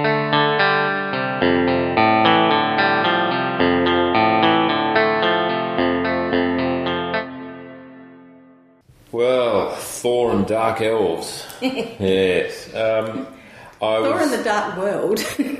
Well, Thor and Dark Elves. Yes. Thor and the Dark World.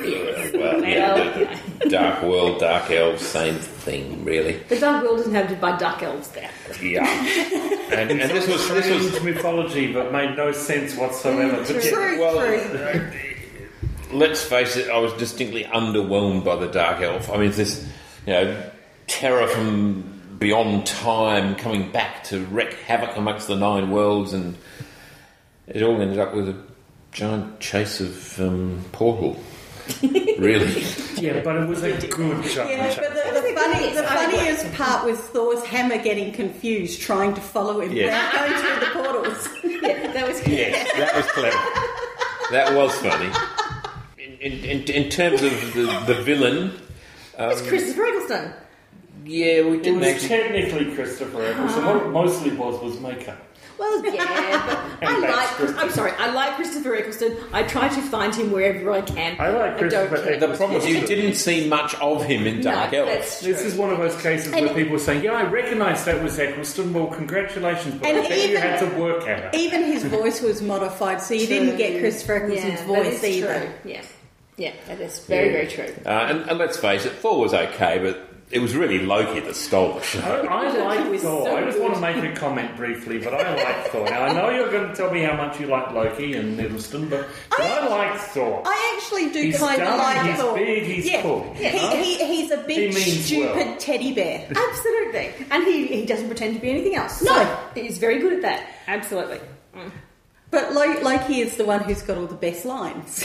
Dark World, Dark Elves, same thing, really. The Dark World is inhabited by Dark Elves there. Yeah. and this was mythology, but made no sense whatsoever. True. Let's face it, I was distinctly underwhelmed by the Dark Elf. I mean, this, terror from beyond time coming back to wreak havoc amongst the nine worlds, and it all ended up with a giant chase of Portal. Really? Yeah, but it was a good chase. Yeah, but the funniest part was Thor's hammer getting confused, trying to follow him going through the portals. Yeah, that was clever. Yes, that was clever. That was funny. In terms of the villain... it's Christopher Eccleston. Yeah, we didn't It was technically Christopher Eccleston. What it mostly was makeup. Well, yeah, but I like Christopher Eccleston. I try to find him wherever I can. I like Christopher Eccleston. The problem is you didn't see much of him in Dark Elves. This is one of those cases where people are saying, I recognise that was Eccleston. Well, congratulations, but I bet you had to work at it. Even his voice was modified, so you didn't get Christopher Eccleston's voice either. True. Yeah, that is very, very true. And let's face it, Thor was okay, but it was really Loki that stole the show. I like Thor. I just want to make a comment briefly, but I like Thor. Now, I know you're going to tell me how much you like Loki and Hiddleston, but I like Thor. I actually do kind of like Thor. He's big, he's cool. Yeah. He's a big, stupid teddy bear. Absolutely. And he doesn't pretend to be anything else. No. So he's very good at that. Absolutely. But Loki is the one who's got all the best lines.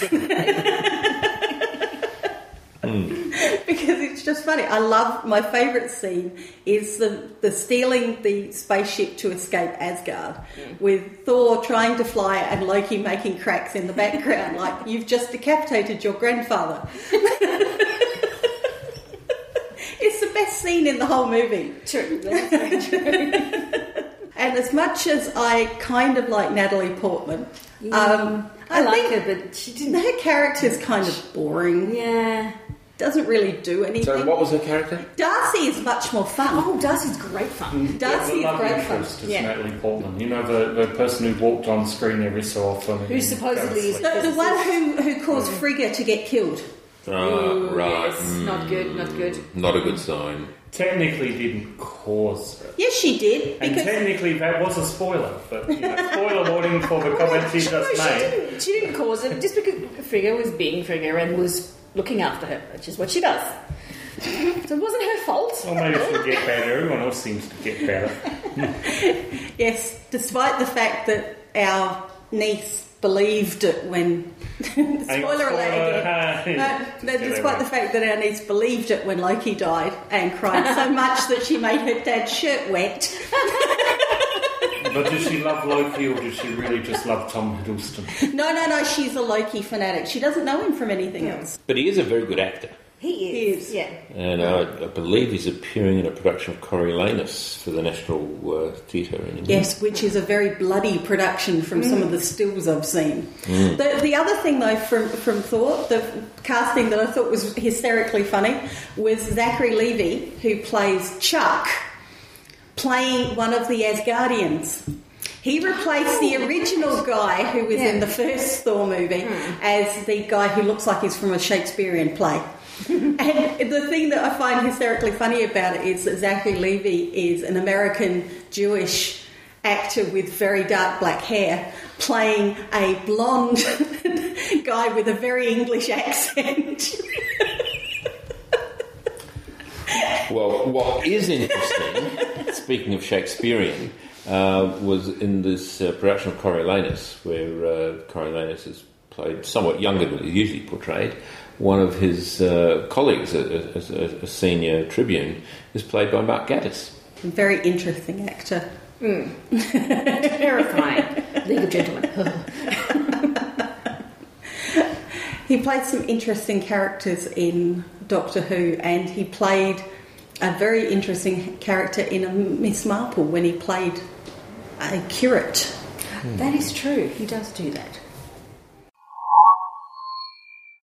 Because it's just funny. My favourite scene is the stealing the spaceship to escape Asgard, with Thor trying to fly and Loki making cracks in the background like, you've just decapitated your grandfather. It's the best scene in the whole movie. True. That's very true. And as much as I kind of like Natalie Portman, I like her, but she didn't. Her character's kind of boring. Yeah. Doesn't really do anything. So what was her character? Darcy is much more fun. Oh, Darcy's great fun. Darcy's great fun. Is Natalie Portman. You know, the person who walked on screen every so often. Who supposedly is... The one who caused Frigga to get killed. Right. Yes. Not good. Not a good sign. Technically didn't cause it. Yes, she did. And technically that was a spoiler, but spoiler warning for the comment she just made. She didn't cause it, just because Frigga was being Frigga and was looking after her, which is what she does. So it wasn't her fault. Well, maybe she'll get better. Everyone else seems to get better. Yes, despite the fact that our niece believed it when... Spoiler alert again. Despite the fact that our niece believed it when Loki died and cried so much that she made her dad's shirt wet. But does she love Loki or does she really just love Tom Hiddleston? No, she's a Loki fanatic. She doesn't know him from anything else. But he is a very good actor. He is. Yeah. And I believe he's appearing in a production of Coriolanus for the National Theatre in England. Yes, which is a very bloody production from some of the stills I've seen. The other thing, though, from Thor, the casting that I thought was hysterically funny, was Zachary Levi, who plays Chuck, playing one of the Asgardians. He replaced the original guy who was in the first Thor movie as the guy who looks like he's from a Shakespearean play. And the thing that I find hysterically funny about it is that Zachary Levi is an American Jewish actor with very dark black hair playing a blonde guy with a very English accent. Well, what is interesting, speaking of Shakespearean, was in this production of Coriolanus, where Coriolanus is played somewhat younger than he's usually portrayed. One of his colleagues, a senior tribune, is played by Mark Gatiss. A very interesting actor. Terrifying. Legal gentleman. He played some interesting characters in Doctor Who, and he played a very interesting character in a Miss Marple when he played a curate. That is true. He does do that.